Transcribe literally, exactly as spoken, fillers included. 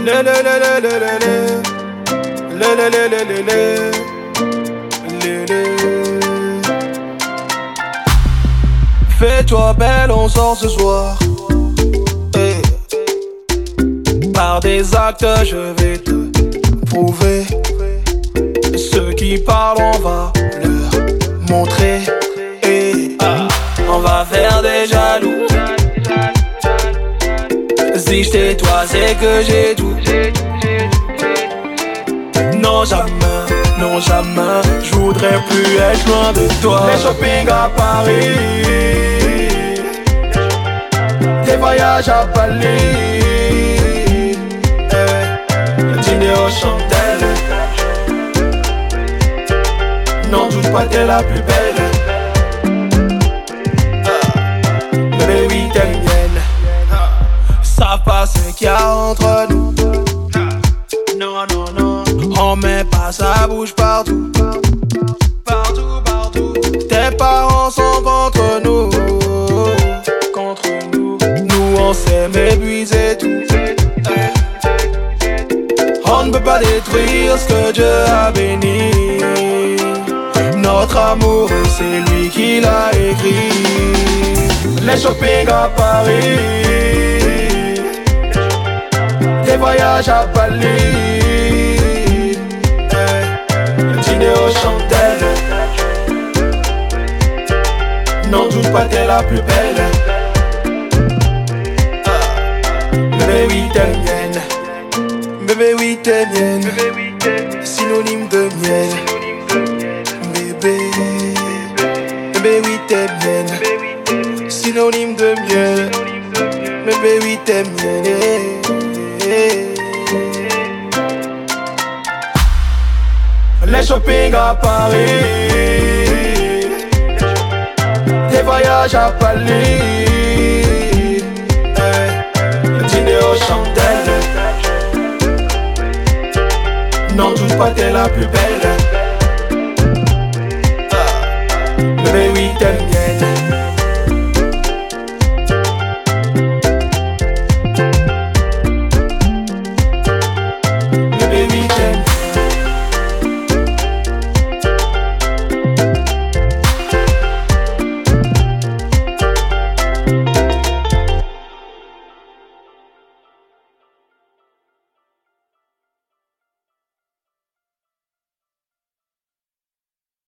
Le le le le le le le. Le le le le le le. Le le. Fais-toi belle, on sort ce soir. Hey. Par des actes, je vais te prouver. Ceux qui parlent, on va leur montrer. Hey. Ah. On va faire des jaloux. Si j't'ai toi, c'est que j'ai tout. Non jamais, non jamais, j'voudrais plus être loin de toi. Les shopping à Paris, des voyages à Bali, hey. Le dîner au Chantel. Non, doute pas, t'es la plus belle. Bébé, oui, t'aimes bien. Savent pas ce qu'il y a entre nous. Non, non, non. On met pas sa bouche partout. Partout, partout. Tes parents sont contre nous. Contre nous. Nous on s'aime épuiser tout. On ne peut pas détruire ce que Dieu a béni. Notre amour, c'est lui qui l'a écrit. Les shopping à Paris, des voyages à Bali, hey. Le dîner au Chantel. Non, doute pas, t'es la plus belle. Ah. Bébé, oui, t'es mienne. Bébé, oui, t'es mienne. Synonyme de miel. Bébé, bébé, oui, t'es mienne. Synonyme de miel. Bébé, oui, t'es mienne. Les shopping à Paris, des voyages à Bali, hey. Le dîner au Chantel. Non, doute pas, t'es la plus belle.